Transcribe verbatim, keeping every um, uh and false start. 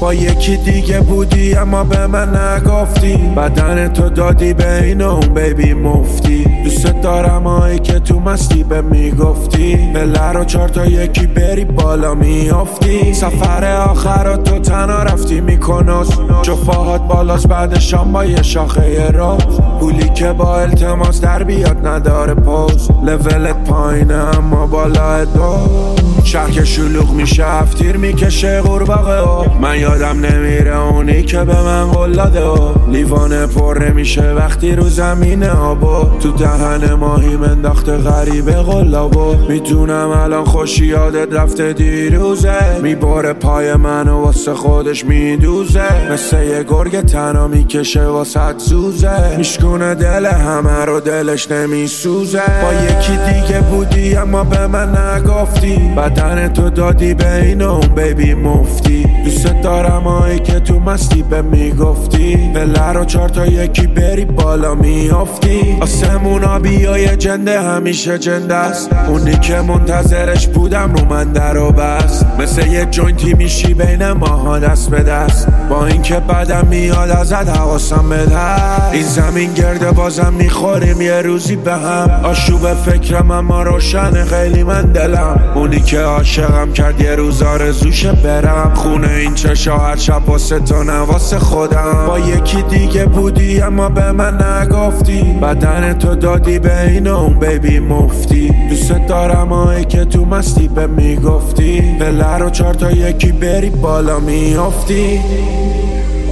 با یکی دیگه بودی اما به من نگفتی، بدن تو دادی به این اون بیبی مفتی. دوست دارم هایی که تو مستی به میگفتی، پله رو چار تا یکی بری بالا میافتی. سفر آخر تو تنها رفتی میکناس، جفاهات بالاست بعد شام با یه شاخه راز. پولی که با التماس در بیاد نداره پوز، لولت پایینه اما بالا دو. شهر که شلوغ میشه هفتیر میکشه قورباغه، من یادم نمیره اونی که به من قول داده. لیوانه پر نمیشه وقتی رو زمینه آبا، تو دهن ماهی انداخته غریبه قلابو. میدونم الان خوشی یادت رفته دیروزه، میباره پای منو واسه خودش میدوزه، مثل یه گرگ تنها میکشه واسه زوزه. میشکونه دل همه رو دلش نمیسوزه. با یکی دیگه بودی اما به من نگفتی، بدن تو دادی به این اون بیبی مفتی. دوست دارم هایی که تو مستی به میگفتی، پله رو چار تا یکی بری بالا میافتی. آسمون آبیای جنده همیشه جنده است، اونی که منتظرش بودم رو من در و بست. مثل یه جوینتی میشی بین ماها دست به دست، با این که بدم میاد ازت حواسم به دست. این زمین گرده بازم میخوریم یه روزی به هم، آشوب فکرم اما روشن خیلی من دلم. اونی که عاشقم کرد یه روز آرزوشه برم خونه این چشا هر شب واسه تو نواسه خودم. با یکی دیگه بودی اما به من نگفتی، بدن تو دادی به این اون بیبی مفتی. دوست دارم هایی که تو مستی به میگفتی، پله رو چار تا یکی بری بالا میافتی.